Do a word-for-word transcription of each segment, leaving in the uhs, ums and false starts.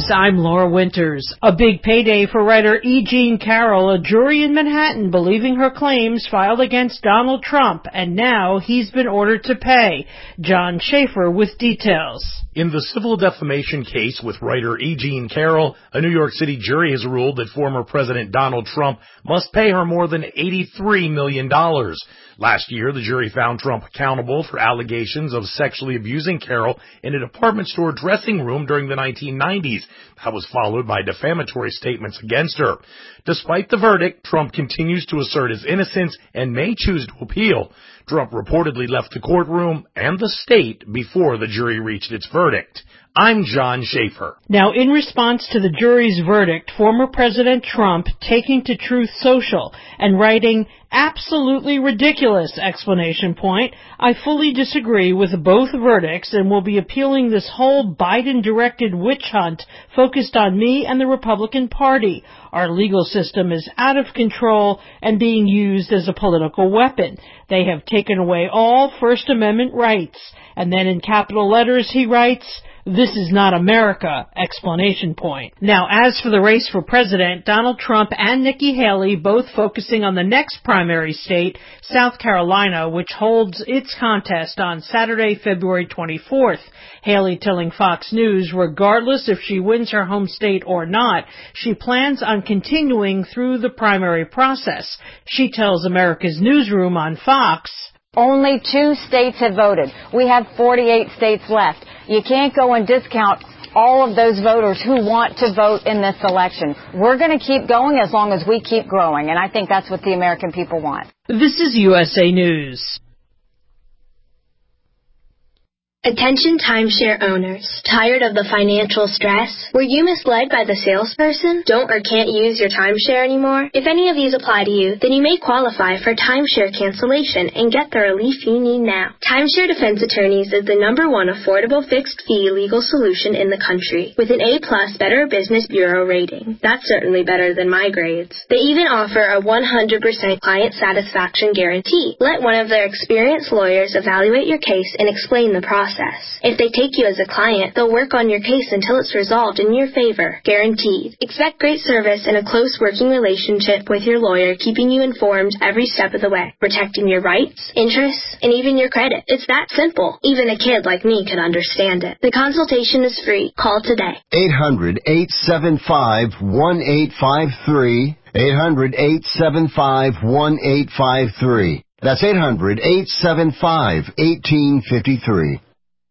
News, I'm Laura Winters. A big payday for writer E. Jean Carroll, a jury in Manhattan believing her claims filed against Donald Trump, and now he's been ordered to pay. John Schaefer with details. In the civil defamation case with writer E. Jean Carroll, a New York City jury has ruled that former President Donald Trump must pay her more than eighty-three million dollars. Last year, the jury found Trump accountable for allegations of sexually abusing Carroll in a department store dressing room during the nineteen nineties. That was followed by defamatory statements against her. Despite the verdict, Trump continues to assert his innocence and may choose to appeal. Trump reportedly left the courtroom and the state before the jury reached its verdict. I'm John Schaefer. Now, in response to the jury's verdict, former President Trump taking to Truth Social and writing, "Absolutely ridiculous!" exclamation point. I fully disagree with both verdicts and will be appealing this whole Biden-directed witch hunt focused on me and the Republican Party. Our legal system is out of control and being used as a political weapon. They have taken away all First Amendment rights. And then in capital letters he writes, "This is not America!" Explanation point. Now, as for the race for president, Donald Trump and Nikki Haley both focusing on the next primary state, South Carolina, which holds its contest on Saturday, February twenty-fourth. Haley telling Fox News, regardless if she wins her home state or not, she plans on continuing through the primary process. She tells America's Newsroom on Fox, "Only two states have voted. We have forty-eight states left. You can't go and discount all of those voters who want to vote in this election. We're going to keep going as long as we keep growing, and I think that's what the American people want." This is U S A News. Attention timeshare owners. Tired of the financial stress? Were you misled by the salesperson? Don't or can't use your timeshare anymore? If any of these apply to you, then you may qualify for timeshare cancellation and get the relief you need now. Timeshare Defense Attorneys is the number one affordable fixed-fee legal solution in the country, with an A-plus Better Business Bureau rating. That's certainly better than my grades. They even offer a one hundred percent client satisfaction guarantee. Let one of their experienced lawyers evaluate your case and explain the process. If they take you as a client, they'll work on your case until it's resolved in your favor. Guaranteed. Expect great service and a close working relationship with your lawyer, keeping you informed every step of the way, protecting your rights, interests, and even your credit. It's that simple. Even a kid like me can understand it. The consultation is free. Call today. eight hundred, eight seven five, one eight five three. eight hundred, eight seven five, one eight five three. That's eight hundred, eight seven five, one eight five three.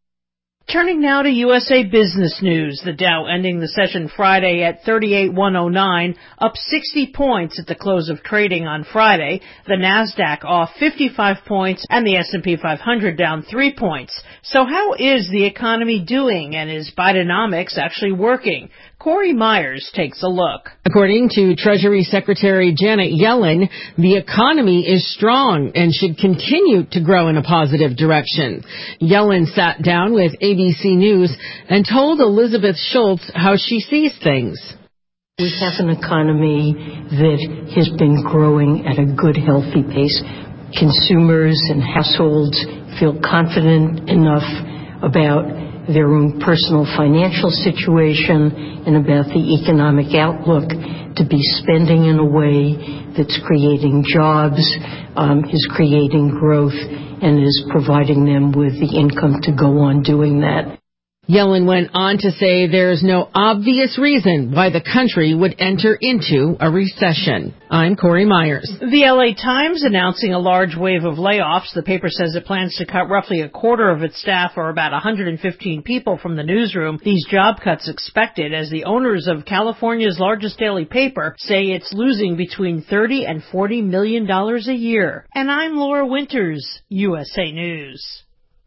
Turning now to U S A Business News, the Dow ending the session Friday at thirty-eight thousand one hundred nine, up sixty points at the close of trading on Friday. The NASDAQ off fifty-five points and the S and P five hundred down three points. So how is the economy doing, and is Bidenomics actually working? Corey Myers takes a look. According to Treasury Secretary Janet Yellen, the economy is strong and should continue to grow in a positive direction. Yellen sat down with A B C News and told Elizabeth Schultz how she sees things. We have an economy that has been growing at a good, healthy pace. Consumers and households feel confident enough about their own personal financial situation and about the economic outlook to be spending in a way that's creating jobs, um, is creating growth, and is providing them with the income to go on doing that. Yellen went on to say there's no obvious reason why the country would enter into a recession. I'm Corey Myers. The L A Times announcing a large wave of layoffs. The paper says it plans to cut roughly a quarter of its staff, or about one hundred fifteen people, from the newsroom. These job cuts expected as the owners of California's largest daily paper say it's losing between thirty and forty million dollars a year. And I'm Laura Winters, U S A News.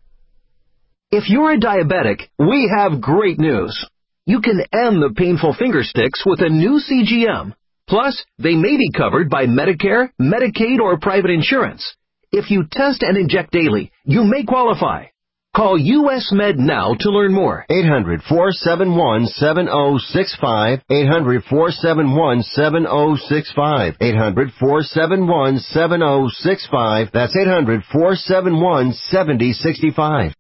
If you're a diabetic, we have great news. You can end the painful finger sticks with a new C G M. Plus, they may be covered by Medicare, Medicaid, or private insurance. If you test and inject daily, you may qualify. Call U S Med now to learn more. eight hundred, four seven one, seven oh six five. eight hundred, four seven one, seven oh six five. eight hundred, four seven one, seven oh six five. That's eight hundred, four seven one, seven oh six five.